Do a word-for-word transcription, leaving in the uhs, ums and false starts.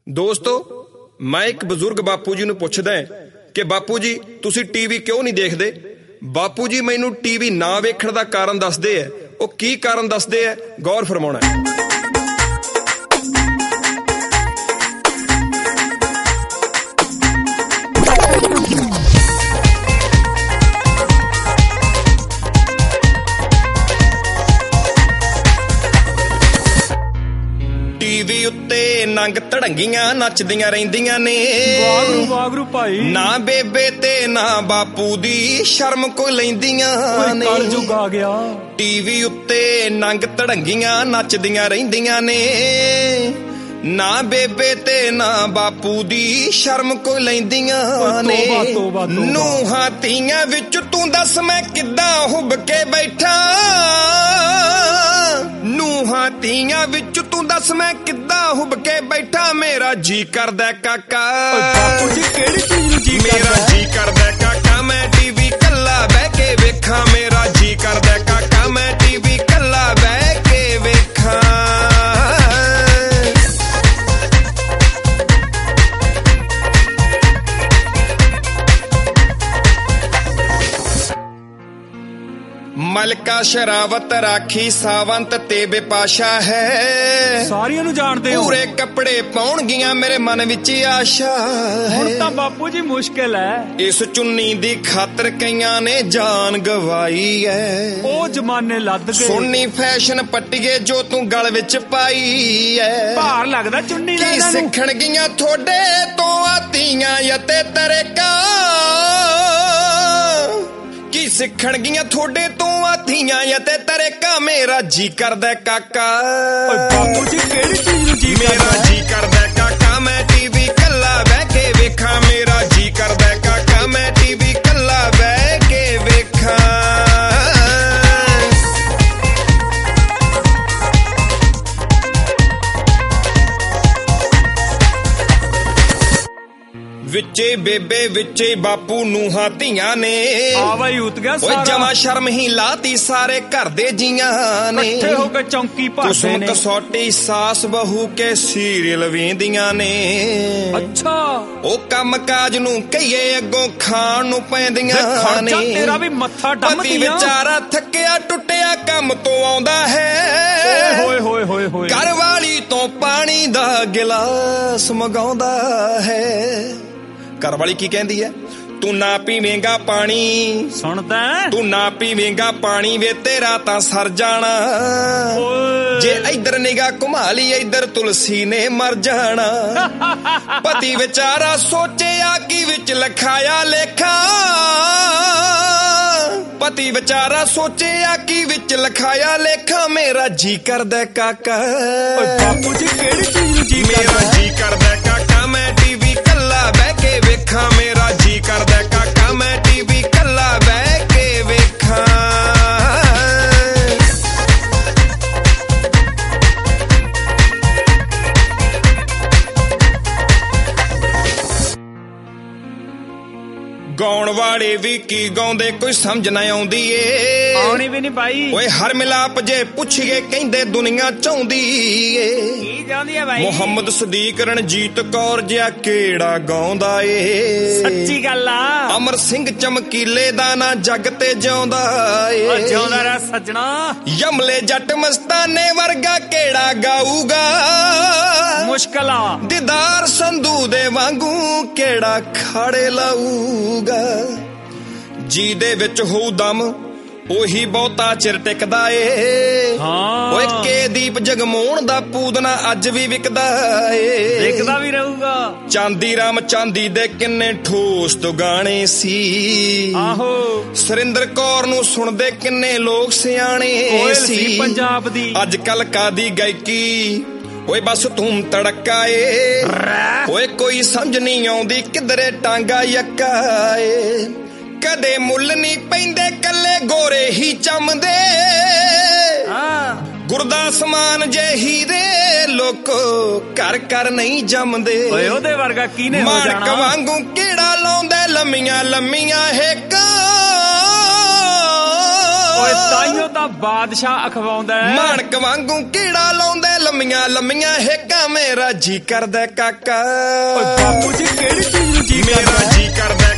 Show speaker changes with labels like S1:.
S1: ਦੋਸਤੋ, ਮੈਂ ਇੱਕ ਬਜ਼ੁਰਗ ਬਾਪੂ ਜੀ ਨੂੰ ਪੁੱਛਦਾ ਕਿ ਬਾਪੂ ਜੀ ਤੁਸੀਂ ਟੀਵੀ ਕਿਉਂ ਨਹੀਂ ਦੇਖਦੇ। ਬਾਪੂ ਜੀ ਮੈਨੂੰ ਟੀਵੀ ਨਾ ਵੇਖਣ ਦਾ ਕਾਰਨ ਦੱਸਦੇ ਐ। ਉਹ ਕੀ ਕਾਰਨ ਦੱਸਦੇ ਐ, ਗੌਰ ਫਰਮਾਉਣਾ। ਟੀਵੀ ਉੱਤੇ ਨੰਗ ਧੜੰਗੀਆਂ ਨੱਚਦੀਆਂ ਰਹਿੰਦੀਆਂ ਨੇ।
S2: ਵਾਗਰੂ ਵਾਗਰੂ ਭਾਈ,
S1: ਨਾ ਬੇਬੇ ਤੇ ਨਾ ਬਾਪੂ ਦੀ ਸ਼ਰਮ ਕੋਈ ਲੈਂਦੀਆਂ ਨੇ।
S2: ਕਲਯੁੱਗ ਆ ਗਿਆ।
S1: ਟੀਵੀ ਉੱਤੇ ਨੰਗ ਧੜੰਗੀਆਂ ਨੱਚਦੀਆਂ ਰਹਿੰਦੀਆਂ ਨੇ। ਨਾ ਬੇਬੇ ਤੇ ਨਾ ਬਾਪੂ ਦੀ ਸ਼ਰਮ ਕੋਈ ਲੈਂਦੀਆਂ ਨੇ। ਨੂੰਹਾਂ ਧੀਆਂ ਵਿੱਚ ਤੂੰ ਦੱਸ ਮੈਂ ਕਿੱਦਾਂ ਹੁੱਬ ਕੇ ਬੈਠਾ। ਨੂੰਹਾਂ ਧੀਆਂ ਵਿੱਚ ਤੂੰ ਦੱਸ ਮੈਂ ਕਿੱਦਾਂ ਹੁੱਬ ਕੇ ਬੈਠਾ। ਮੇਰਾ ਜੀ ਕਰਦਾ ਕਾਕਾ,
S2: ਬਾਪੂ ਜੀ ਕਿਹੜੀ ਚੀਜ਼ ਨੂੰ ਜੀ ਕਰਦਾ?
S1: ਮੇਰਾ ਜੀ ਕਰਦਾ ਕਾਕਾ ਮੈਂ ਟੀਵੀ ਕੱਲਾ ਬਹਿ ਕੇ ਵੇਖਾਂ। ਮੇਰਾ ਜੀ ਕਰਦਾ ਕਾਕਾ ਮੈਂ ਟੀਵੀ ਕੱਲਾ ਬਹਿ ਕੇ ਵੇਖਾਂ। ਮਲਕਾ ਸ਼ਰਾਵਤ ਰਾਖੀ ਸਾਵੰਤ ਤੇ ਬੇਪਾਸ਼ਾ ਹੈ।
S2: ਸਾਰਿਆਂ ਨੂੰ ਜਾਣਦੇ ਹੋ।
S1: ਪੂਰੇ ਕੱਪੜੇ ਪਾਉਣਗੀਆਂ ਮੇਰੇ ਮਨ ਵਿੱਚ ਆਸ਼ਾ ਹੈ।
S2: ਹੁਣ ਤਾਂ ਬਾਪੂ ਜੀ ਮੁਸ਼ਕਿਲ ਹੈ।
S1: ਇਸ ਚੁੰਨੀ ਦੀ ਖਾਤਰ ਕਈਆਂ ਨੇ ਜਾਨ ਗਵਾਈ ਹੈ।
S2: ਉਹ ਜ਼ਮਾਨੇ ਲੱਦ ਗਏ।
S1: ਸੋਹਣੀ ਫੈਸ਼ਨ ਪੱਟੀਏ ਜੋ ਤੂੰ ਗਲ ਵਿੱਚ ਪਾਈ ਹੈ।
S2: ਭਾਰ ਲੱਗਦਾ ਚੁੰਨੀ ਦਾ
S1: ਕੀ
S2: ਇਹਨਾਂ ਨੂੰ।
S1: ਸਿੱਖਣਗੀਆਂ ਤੁਹਾਡੇ ਤੋਂ ਆਤੀਆਂ ਅਤੇ ਤਰੇਕਾ। ਕੀ ਸਿੱਖਣਗੀਆਂ ਤੁਹਾਡੇ ਤੋਂ ਆਥੀਆਂ ਅਤੇ ਤਰੇਕਾ। ਮੇਰਾ ਜੀ ਕਰਦਾ ਕਾਕਾ,
S2: ਬਾਪੂ ਜੀ ਕਿਹੜੀ ਚੀਜ਼ ਨੂੰ ਜੀ ਕਰਦਾ?
S1: ਮੇਰਾ ਜੀ ਕਰਦਾ ਕਾਕਾ ਮੈਂ ਟੀਵੀ ਕੱਲਾ ਬਹਿ ਕੇ ਵੇਖਾਂ। ਮੇਰਾ ਜੀ ਕਰਦਾ ਕਾਕਾ ਮੈਂ ਟੀਵੀ ਕੱਲਾ ਬਹਿ ਕੇ ਵੇਖਾਂ। ਵਿੱਚੇ ਬੇਬੇ ਵਿੱਚੇ ਬਾਪੂ ਨੂੰਹਾਂ ਧੀਆਂ ਨੇ।
S2: ਆ ਬਈ ਉਤ ਗਿਆ
S1: ਓਏ
S2: ਸਾਰਾ।
S1: ਜਮਾ ਸ਼ਰਮ ਹੀ ਲਾਤੀ ਸਾਰੇ ਘਰ ਦੇ ਜੀਆਂ ਨੇ।
S2: ਇਕੱਠੇ ਹੋ ਕੇ ਚੌਂਕੀ ਭਰਦੇ
S1: ਕੁਸਮ
S2: ਨੇ।
S1: ਕਸੌਟੀ ਸਾਸ ਬਹੂ ਕੇ ਸੀਰੀਅਲ ਵੇਂਦੀਆਂ ਨੇ।
S2: ਅੱਛਾ,
S1: ਉਹ ਕੰਮ ਕਾਜ ਨੂੰ ਕਹੀਏ ਅੱਗੋਂ ਖਾਣ ਨੂੰ ਪੈਂਦੀਆਂ ਨੇ।
S2: ਖਰਚਾ ਤੇਰਾ ਵੀ ਮੱਥਾ
S1: ਪਤੀ
S2: ਡੰਮਦੀਆਂ।
S1: ਵਿਚਾਰਾ ਥੱਕਿਆ ਟੁੱਟਿਆ ਕੰਮ ਤੋਂ ਆਉਂਦਾ ਹੈ।
S2: ਓਏ ਹੋਏ ਹੋਏ ਹੋਏ।
S1: ਘਰ ਵਾਲੀ ਤੋਂ ਪਾਣੀ ਦਾ ਗਿਲਾਸ ਮੰਗਾਉਂਦਾ ਹੈ। ਘਰ ਵਾਲੀ ਕੀ ਕਹਿੰਦੀ ਹੈ? ਤੂੰ ਨਾ ਪੀਵੇਂਗਾ ਪਾਣੀ।
S2: ਸੁਣਦਾ
S1: ਤੂੰ ਨਾ ਪੀਵੇਂਗਾ ਪਾਣੀ ਵੇ ਤੇਰਾ ਤਾਂ ਸਰ ਜਾਣਾ। ਜੇ ਇੱਧਰ ਨਿਗਾਹ ਘੁਮਾ ਲਈ ਇੱਧਰ ਤੁਲਸੀ ਨੇ ਮਰ ਜਾਣਾ। ਪਤੀ ਵਿਚਾਰਾ ਸੋਚਿਆ ਕੀ ਵਿੱਚ ਲਿਖਾਇਆ ਲੇਖਾ। ਪਤੀ ਵਿਚਾਰਾ ਸੋਚਿਆ ਕੀ ਵਿੱਚ ਲਿਖਾਇਆ ਲੇਖਾ। ਮੇਰਾ ਜੀ ਕਰਦਾ ਕਾਕਾ,
S2: ਬਾਪੂ ਜੀ ਕਿਹੜੀ ਚੀਜ਼ ਨੂੰ ਜੀ ਕਰਦਾ?
S1: ਮੇਰਾ ਜੀ ਕਰਦਾ ਕਾਕਾ ਮੈਂ ਟੀਵੀ ਕੱਲਾ ਬਹਿ ਕੇ ਵੇਖਾਂ। ਮੇਰਾ ਜੀ ਕਰਦਾ ਕਾਕਾ ਮੈਂ ਟੀਵੀ ਕੱਲਾ ਬਹਿ ਕੇ ਵੇਖਾਂ। ਗਾਉਣ ਵਾਲੇ ਵੀ ਕੀ ਗਾਉਂਦੇ ਕੋਈ ਸਮਝ ਨਾ ਆਉਂਦੀ ਏ।
S2: ਆਉਣੀ ਵੀ ਨਹੀਂ ਬਾਈ।
S1: ਓਏ ਹਰ ਮਿਲਾਪ ਜੇ ਪੁੱਛੀਏ ਕਹਿੰਦੇ ਦੁਨੀਆ ਚਾਹੁੰਦੀ ਏ।
S2: ਕੀ ਚਾਹੁੰਦੀ ਆ ਬਾਈ?
S1: ਮੁਹੰਮਦ ਸਦੀਕ ਰਣਜੀਤ ਕੌਰ ਜਿਹਾ ਕਿਹੜਾ ਗਾਉਂਦਾ ਏ।
S2: ਸੱਚੀ ਗੱਲ ਆ।
S1: ਅਮਰ ਸਿੰਘ ਚਮਕੀਲੇ ਦਾ ਨਾ ਜੱਗ ਤੇ ਜਿਉਂਦਾ ਏ।
S2: ਜਿਉਂਦਾ ਰਹਿ ਸੱਜਣਾ।
S1: ਯਮਲੇ ਜੱਟ ਮਸਤਾਨੇ ਵਰਗਾ ਕਿਹੜਾ ਗਾਊਗਾ।
S2: ਮੁਸ਼ਕਲ ਆ।
S1: ਦੀਦਾਰ ਸੰਧੂ ਦੇ ਵਾਂਗੂ ਕਿਹੜਾ ਖਾੜੇ ਲਾਊਗਾ। ਜੀ ਦੇ ਵਿੱਚ ਹੋਊ ਦਮ ਉਹੀ ਬਹੁਤਾ ਚਿਰ ਟਿਕਦਾ ਏ।
S2: ਹਾਂ
S1: ਓਏ ਕੇ ਦੀਪ ਜਗਮੋਹਨ ਦਾ ਪੂਦਨਾ ਅੱਜ ਵੀ ਵਿਕਦਾ ਏ।
S2: ਵਿਕਦਾ ਵੀ ਰਹੂਗਾ।
S1: ਚਾਂਦੀ ਰਾਮ ਚਾਂਦੀ ਦੇ ਕਿੰਨੇ ਠੋਸ ਤੋਂ ਗਾਣੇ ਸੀ।
S2: ਆਹੋ,
S1: ਸੁਰਿੰਦਰ ਕੌਰ ਨੂੰ ਸੁਣਦੇ ਕਿੰਨੇ ਲੋਕ ਸਿਆਣੇ ਸੀ।
S2: ਪੰਜਾਬ ਦੀ
S1: ਅੱਜ ਕੱਲ ਕਾਦੀ ਗਾਇਕੀ ਓਏ ਬਸ ਧੂਮ ਤੜਕਾ ਏ। ਓਏ ਕੋਈ ਸਮਝ ਨਹੀਂ ਆਉਂਦੀ ਕਿਧਰੇ ਟਾਂਗਾ ਯੱਕਾ ਏ। ਕਦੇ ਮੁੱਲ ਨਹੀਂ ਪੈਂਦੇ ਕੱਲੇ ਗੋਰੇ ਹੀ ਚਮਦੇ। ਗੁਰਦਾ ਸਮਾਨ ਜੇ ਹੀਰੇ ਲੋਕੋ ਘਰ ਘਰ ਨਹੀਂ ਜੰਮਦੇ।
S2: ਓਏ ਉਹਦੇ ਵਰਗਾ ਕਿਨੇ ਹੋ ਜਾਣਾ।
S1: ਮਾਣਕ ਵਾਂਗੂ ਕਿਹੜਾ ਲਾਉਂਦੇ ਲੰਮੀਆਂ ਲੰਮੀਆਂ ਹੇਕਾਂ।
S2: ਓਏ ਤਾਈਓ ਤਾਂ ਬਾਦਸ਼ਾਹ ਅਖਵਾਉਂਦਾ।
S1: ਮਾਣਕ ਵਾਂਗੂ ਕਿਹੜਾ ਲਾਉਂਦੇ ਲੰਮੀਆਂ ਲੰਮੀਆਂ ਹੇਕਾਂ। ਮੇਰਾ ਜੀ ਕਰਦਾ ਕਾਕਾ
S2: ਓਏ ਬਾਪੂ ਜੀ ਕਿਹੜੀ ਚੀਜ਼ ਨੂੰ ਜੀ
S1: ਮੇਰਾ
S2: ਕਰਦਾ
S1: ਜੀ ਕਰਦਾ